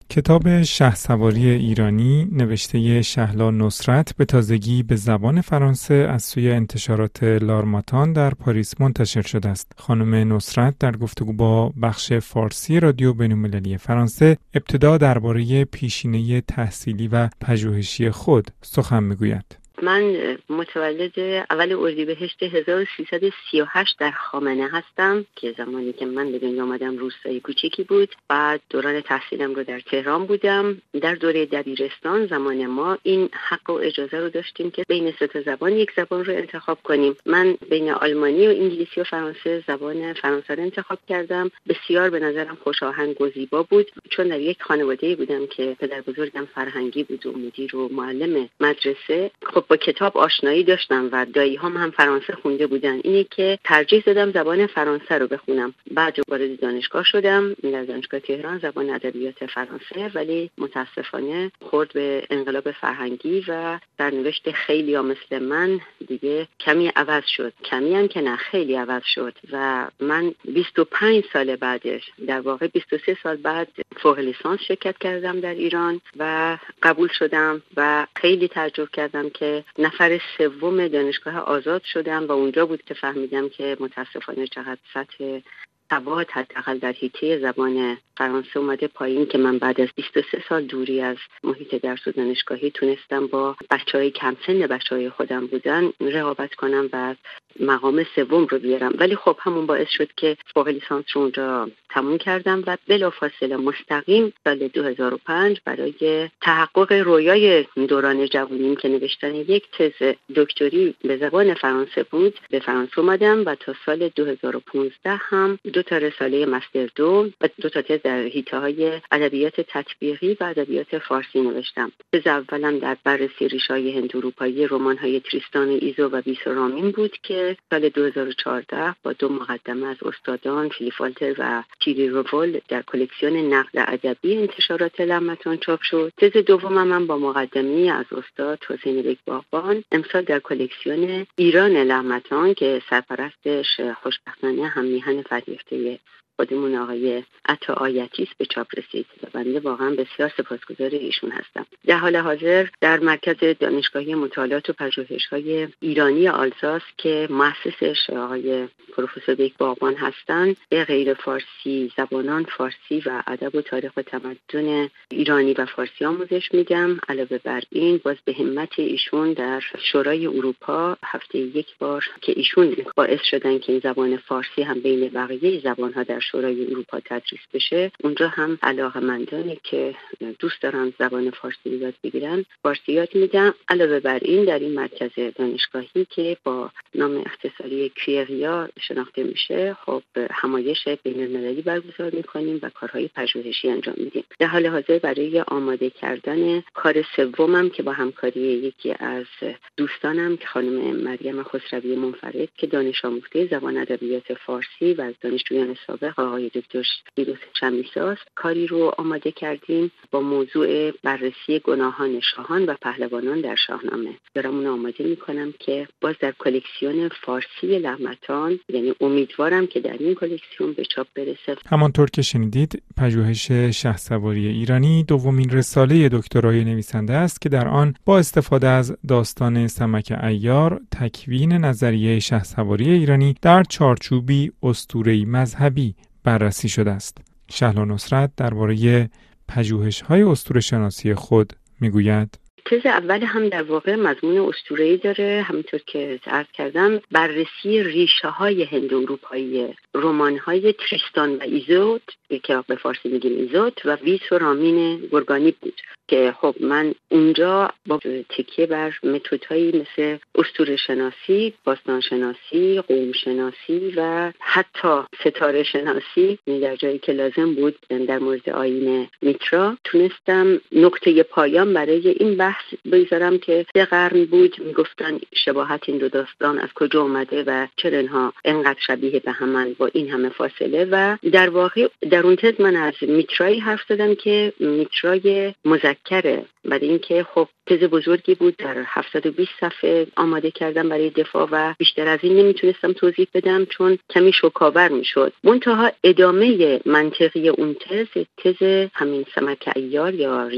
کتاب شهسواری ایرانی نوشته شهلا نصرت به تازگی به زبان فرانسه از سوی انتشارات لارماتان در پاریس منتشر شده است. خانم نصرت در گفتگو با بخش فارسی رادیو بین‌المللی فرانسه ابتدا درباره پیشینه تحصیلی و پژوهشی خود سخن می‌گوید. من متولد اول اردیبهشت 1338 در خامنه هستم که زمانی که من به دنیا آمدم روستای کوچیکی بود. بعد دوران تحصیلم رو در تهران بودم. در دوره دبیرستان زمان ما این حق و اجازه رو داشتیم که بین سه تا زبان یک زبان رو انتخاب کنیم. من بین آلمانی و انگلیسی و فرانسه زبان فرانسه رو انتخاب کردم. بسیار به نظرم خوشاهنگ و زیبا بود، چون در یک خانواده‌ای بودم که پدر بزرگم فرهنگی بود و مدیر و معلم مدرسه. خب با کتاب آشنایی داشتم و دایی‌هام هم فرانسه خونده بودن. اینه که ترجیح دادم زبان فرانسه رو بخونم. بعد وارد دانشگاه شدم در دانشگاه تهران زبان ادبیات فرانسه، ولی متاسفانه خورد به انقلاب فرهنگی و سرنوشت خیلی‌ها مثل من دیگه کمی عوض شد. کمی هم که نه، خیلی عوض شد و من 25 سال بعدش، در واقع 23 سال بعد، فوق لیسانس شرکت کردم در ایران و قبول شدم و خیلی تعجب کردم که نفر سوم دانشگاه آزاد شدم و اونجا بود که فهمیدم که متاسفانه چقدر سطح سواد حداقل در حیطه زبان فرانسه اومده پایین، که من بعد از 23 سال دوری از محیط درس و دانشگاهی تونستم با بچهای کم سن بچهای خودم بودن رقابت کنم و مقام سوم رو بیارم. ولی خب همون باعث شد که فوق لیسانس رو اونجا تموم کردم و بلافاصله مستقیم سال 2005 برای تحقق رویای دوران جوانیم که نوشتن یک تز دکتری به زبان فرانسه بود به فرانسه اومدم و تا سال 2015 هم 2 تا رساله مستر 2 و 2 تا تز در حیطه‌های ادبیات تطبیقی و ادبیات فارسی نوشتم. تز اولم در بررسی ریشه‌های هند اروپایی رمان‌های تریستان ایزو و بیسورامین بود که سال 2014 با 2 مقدمه از استادان فیلیپ والتر و تیری روول در کلکسیون نقد ادبی انتشارات لارماتان چاپ شد. تز دومم من با مقدمه از استاد حسین بیک باغبان امسال در کلکسیون ایران لارماتان که سرپرستش خوشبختانه هم میهن فریفته خودمون آقای عطا آیتی است به چاپ رسید و بنده واقعا بسیار سپاسگزار ایشون هستم. در حال حاضر در مرکز دانشگاهی مطالعات و پژوهش‌های ایرانی آلزاس که مؤسسش آقای پروفسور بیک باغبان هستند، به غیر فارسی زبانان فارسی و ادب و تاریخ و تمدن ایرانی و فارسی آموزش میدم. علاوه بر این باز به همت ایشون در شورای اروپا هفته یک بار که ایشون باعث شدن که این زبان فارسی هم بین بقیه زبان‌ها در شورای اروپا تدریس بشه، اونجا هم علاقه‌مندانی که دوست دارن زبان فارسی یاد بگیرن فارسی یاد میدم. علاوه بر این در این مرکز دانشگاهی که با نام اختصاری کویریا شناخته میشه، خب همایش بین‌المللی برگزار میکنیم و کارهای پژوهشی انجام میدیم. در حال حاضر برای آماده کردن کار سومم که با همکاری یکی از دوستانم که خانم مریم خسروی منفرد که دانش آموخته زبان ادبیات فارسی و از دانشجویان سابق آقای دکتر فیروز شمیساست، کاری رو آماده کردیم با موضوع بررسی گناهان شاهان و پهلوانان در شاهنامه. دارم اون آماده میکنم که باز در کلکسیون فارسی لارماتان، یعنی امیدوارم که در این کلکسیون به چاپ برسه. همانطور که شنیدید، پژوهش شهسواری ایرانی دومین رساله دکترای نویسنده است که در آن با استفاده از داستان سمک عیار تکوین نظریه شهسواری ایرانی در چارچوبی اسطوره‌ای مذهبی بررسی شده است. شهلا نصرت درباره پژوهش‌های اسطوره‌شناسی خود میگوید: تز اول هم در واقع مضمون اسطوره‌ای داره، همونطور که عرض کردم بررسی ریشه‌های هند اروپایی رمان‌های تریستان و ایزود که به فارسی میگیم ایزود و بیسورامین گرگانی بود که خب من اونجا با تکیه بر متدهایی مثل اسطوره شناسی، باستان شناسی، قوم شناسی و حتی ستاره شناسی در جایی که لازم بود در مورد آیین میترا تونستم نقطه پایان برای این بحث بذارم که 3 قرن بود میگفتن شباهت این دو داستان از کجا اومده و چرا اینها انقدر شبیه به همن با این همه فاصله. و در واقع در اون تز من از میترایی حرف زدم که میترای مذکره برای اینکه خب تز بزرگی بود، در 720 صفحه آماده کردم برای دفاع و بیشتر از این نمیتونستم توضیح بدم چون کمی شوکاور میشد. منتها ادامه منطقی اون تز همین سمک عیار یا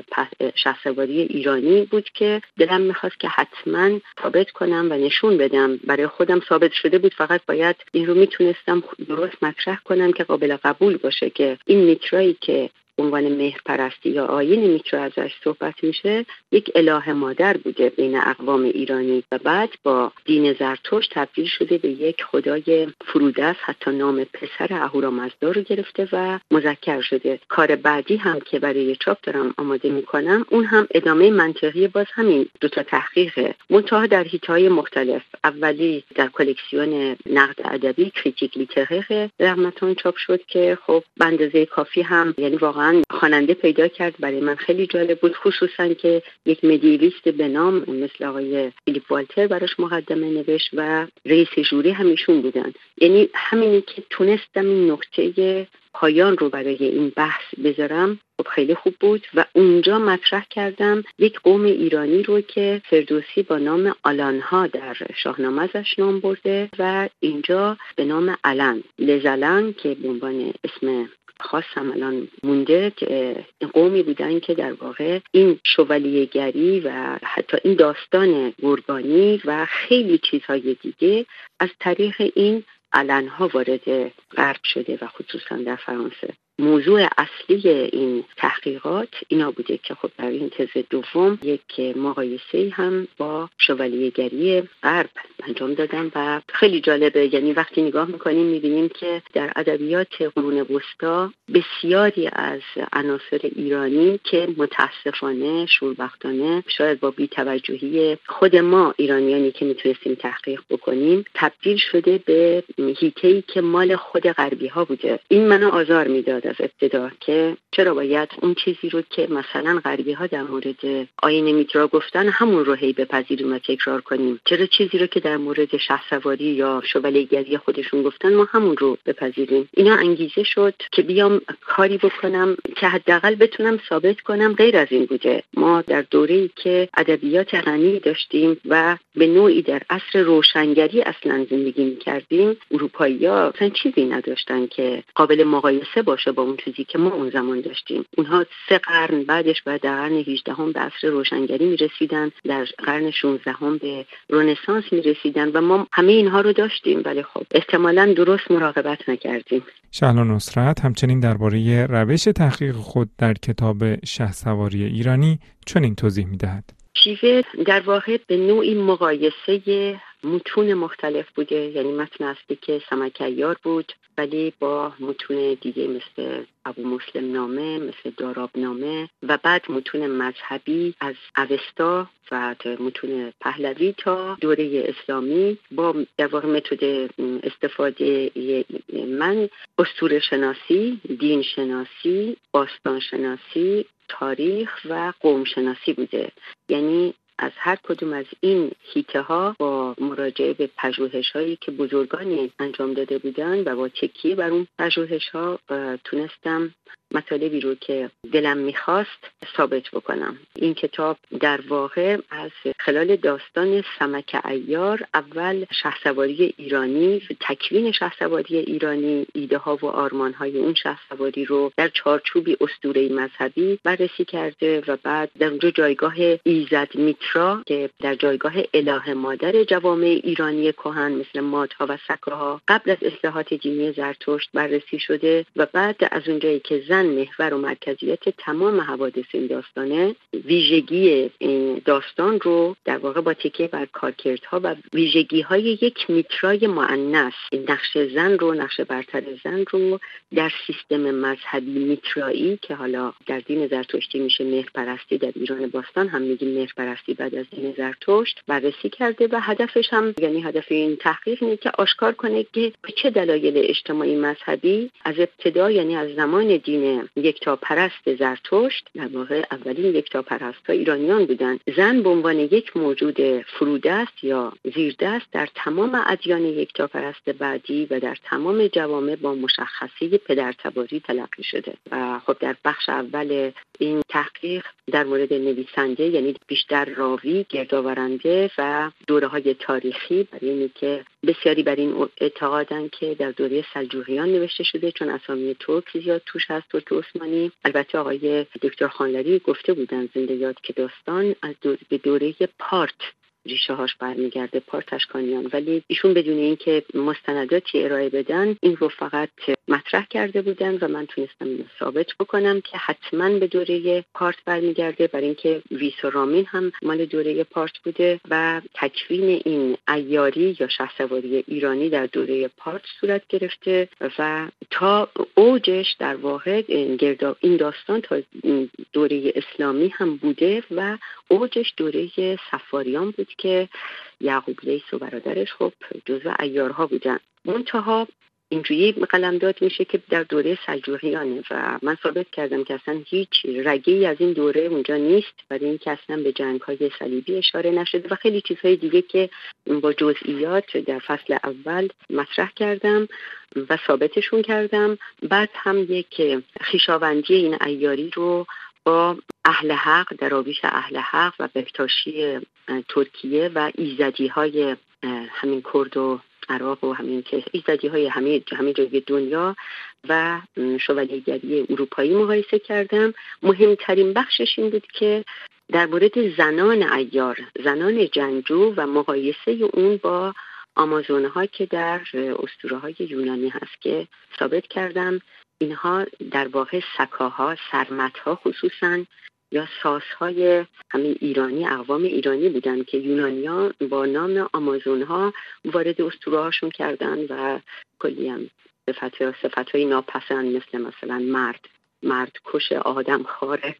شهسواری ایرانی بود که دلم میخواست که حتما ثابت کنم و نشون بدم. برای خودم ثابت شده بود، فقط باید این رو میتونستم درست مطرح کنم که قابل قبول باشه که این میترایی که عنوان مهرپرستی یا آیین میترا ازش صحبت میشه یک اله مادر بوده بین اقوام ایرانی و بعد با دین زرتشت تبدیل شده به یک خدای فرودست، حتی نام پسر اهورامزدا رو گرفته و مذکر شده. کار بعدی هم که برای چاپ دارم آماده میکنم اون هم ادامه منطقی باز همین دوتا تحقیقه، منتها در حیطه‌های مختلف. اولی در کلکسیون نقد ادبی کریتیک لیترر رغمتون چاپ شد که خب به اندازه کافی هم یعنی واقعا خواننده پیدا کرد. برای من خیلی جالب بود، خصوصا که یک مدیویست به نام مثل آقای فیلیپ والتر براش مقدمه نوشت و رئیس ژوری همیشون بودن. یعنی همینی که تونستم این نقطه پایان رو برای این بحث بذارم خب خیلی خوب بود و اونجا مطرح کردم یک قوم ایرانی رو که فردوسی با نام آلانها در شاهنامه ازش نام برده و اینجا به نام الان لزلن که به عنوان اسم خاص هم الان مونده، که قومی بودن که در واقع این شوالیه‌گری و حتی این داستان گرگانی و خیلی چیزهای دیگه از طریق این علنها وارد غرب شده و خصوصا در فرانسه. موضوع اصلی این تحقیقات اینا بوده که خب در این تز دوم یک مقایسه هم با شوالیه‌گری غرب انجام دادم و خیلی جالبه. یعنی وقتی نگاه میکنیم میبینیم که در ادبیات قرون وسطا بسیاری از عناصر ایرانی که متاسفانه شوربختانه شاید با بی‌توجهی خود ما ایرانیانی که میتونستیم تحقیق بکنیم تبدیل شده به حیطه‌ای که مال خود غربی ها بوده. این منو آزار میداد از ابتدا که چرا باید اون چیزی رو که مثلا غربی ها در مورد آیین میترا گفتن همون رو هی بپذیریم و تکرار کنیم؟ چرا چیزی رو که در مورد شهسواری یا شوالیه‌گری خودشون گفتن ما همون رو بپذیریم؟ اینا انگیزه شد که بیام کاری بکنم که حداقل بتونم ثابت کنم غیر از این بوده. ما در دوره‌ای که ادبیات غنی داشتیم و به نوعی در عصر روشنگری اصلا زندگی می‌کردیم، اروپایی‌ها اصلا چیزی نداشتن که قابل مقایسه باشه با اون چیزی که ما اون زمان داشتیم. اونها 3 قرن بعدش بعد در قرن 18 به عصر روشنگری میرسیدن، در قرن 16 به رنسانس میرسیدن و ما همه اینها رو داشتیم، ولی خب احتمالاً درست مراقبت نکردیم. شهلا نصرت همچنین درباره روش تحقیق خود در کتاب شهسواری ایرانی چنین توضیح می‌دهد. شیوه در واقع به نوعی مقایسه متون مختلف بوده. یعنی متن اصلی که سمک عیار بود ولی با متون دیگه مثل ابو مسلم نامه، مثل داراب نامه و بعد متون مذهبی از اوستا و متون پهلوی تا دوره اسلامی با در واقع متد استفاده من اسطوره شناسی، دین شناسی، باستان شناسی، تاریخ و قوم شناسی بوده. یعنی از هر کدوم از این حیطه‌ها با مراجعه به پژوهش‌هایی که بزرگانی انجام داده بودن و با تکیه بر اون پژوهش‌ها تونستم مطالبی رو که دلم میخواست ثابت بکنم. این کتاب در واقع از خلال داستان سمک عیار، اول شهسواری ایرانی، تکوین شهسواری ایرانی، ایده ها و آرمان های اون شهسواری رو در چارچوبی اسطوره‌ای مذهبی بررسی کرده و بعد در اونجا جایگاه ایزد میترا که در جایگاه اله مادر جوامع ایرانی کهن مثل مادها و سکاها قبل از اصلاحات دینی زرتشت بررسی شده و بعد از اونجایی که زن محور و مرکزیت تمام حوادث این داستانه، ویژگی این داستان رو در واقع با تکیه بر کارکردها و ویژگی‌های یک میترای مؤنث، نقش زن رو، نقش برتر زن رو در سیستم مذهبی میترایی که حالا در دین زرتشتی میشه مهرپرستی، در ایران باستان هم میگیم مهرپرستی بعد از دین زرتشت، بررسی کرده و هدفش هم یعنی هدف این تحقیق اینه که آشکار کنه که به چه دلایل اجتماعی مذهبی از ابتدا یعنی از زمان دین دین یکتاپرست زرتشت، در واقع اولین یکتاپرست‌ها ایرانیان بودند. زن به عنوان یک موجود فرودست یا زیردست در تمام ادیان یکتاپرست بعدی و در تمام جوامع با مشخصه پدرتباری تلقی شده. و خب در بخش اول این تحقیق در مورد نویسنده، یعنی بیشتر راوی، گردآورنده و دوره‌های تاریخی، برای اینکه بسیاری بر این اعتقادن که در دوره سلجوقیان نوشته شده، چون اسامی ترک زیاد توش هست، ترک عثمانی. البته آقای دکتر خانلری گفته بودن زنده یاد که داستان از به دوره پارت ریشه هاش برمیگرده، پارتشکانیان، ولی ایشون بدون اینکه مستنداتی ارائه بدن این رو فقط مطرح کرده بودن و من تونستم اینو ثابت بکنم که حتما به دوره پارت برمیگرده، برای اینکه ویس و رامین هم مال دوره پارت بوده و تکوین این عیاری یا شهسواری ایرانی در دوره پارت صورت گرفته و تا اوجش در واقع این داستان تا دوره اسلامی هم بوده و اوجش دوره صفاریان بود که یعقوب لیث و برادرش خب جزو عیارها بودن. منتها اینجوری قلمداد میشه که در دوره سلجوقیانه و من ثابت کردم که اصلا هیچ رگه‌ای از این دوره اونجا نیست، برای اینکه اصلا به جنگ‌های صلیبی اشاره نشده و خیلی چیزهای دیگه که با جزئیات در فصل اول مطرح کردم و ثابتشون کردم. بعد هم یک خویشاوندی این عیاری رو با اهل حق، دراویش اهل حق و بکتاشی ترکیه و ایزدی‌های همین کرد و عراق و همین که ایزدی‌های همه جای دنیا و شوالیه‌گری اروپایی مقایسه کردم. مهمترین بخشش این بود که در مورد زنان عیار، زنان جنگجو و مقایسه اون با آمازون‌ها که در اسطوره‌های یونانی هست که ثابت کردم اینها در واقع سکاها، سرمت‌ها خصوصاً یا ساس‌های همین ایرانی، اقوام ایرانی بودن که یونانی‌ها با نام آمازون‌ها وارد اسطوره‌هاشون کردن و کلی هم صفت‌های ناپسند مثلا مرد کش، آدم خاره،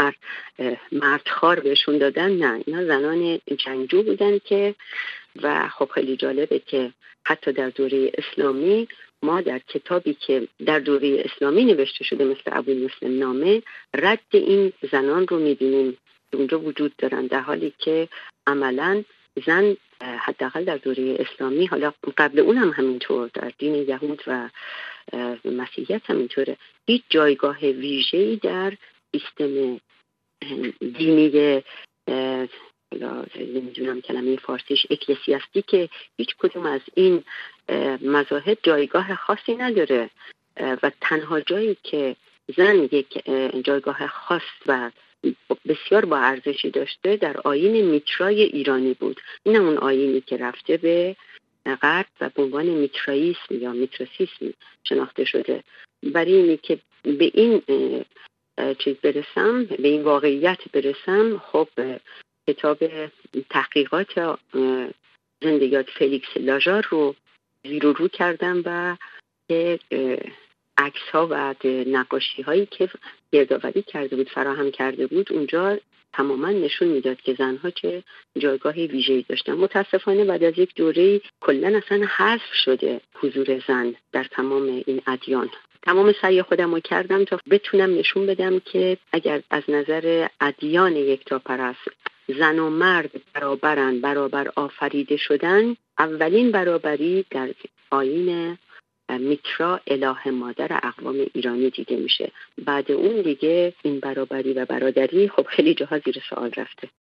مرد خار بهشون دادن. نه، اینا زنان جنگجو بودن که و خب خیلی جالبه که حتی در دوره اسلامی ما در کتابی که در دوره اسلامی نوشته شده مثل ابوالمسلم نامه رد این زنان رو می‌بینیم اونجا وجود دارن، در حالی که عملاً زن حداقل در دوره اسلامی، حالا قبل اون هم همینطور در دین یهود و مسیحیت همینطوره، هیچ جایگاه ویژه‌ای در سیستم دینی نمیدونم کلمه فارسیش اکلسیاستی که هیچ کدوم از این مذاهب جایگاه خاصی نداره و تنها جایی که زن یک جایگاه خاص و بسیار با ارزشی داشته در آیین میترای ایرانی بود. این اون آیینی که رفته به غرب و به عنوان میترائیسم یا میتراسیسم شناخته شده. برای اینی که به این چیز برسم، به این واقعیت برسم، خب کتاب تحقیقات زندگیات فلیکس لاژار رو زیر و رو کردم و عکس ها و نقاشی هایی که گردآوری کرده بود، فراهم کرده بود، اونجا تماما نشون میداد که زنها چه جایگاه ویژه‌ای داشتن. متاسفانه بعد از یک دوره کلاً اصلا حذف شده حضور زن در تمام این ادیان. تمام سعی خودم رو کردم تا بتونم نشون بدم که اگر از نظر ادیان یکتاپرست زن و مرد برابرن، برابر آفریده شدن، اولین برابری در آیین میترا اله مادر اقوام ایرانی دیده میشه. بعد اون دیگه این برابری و برادری خب خیلی جاها زیر سوال رفته.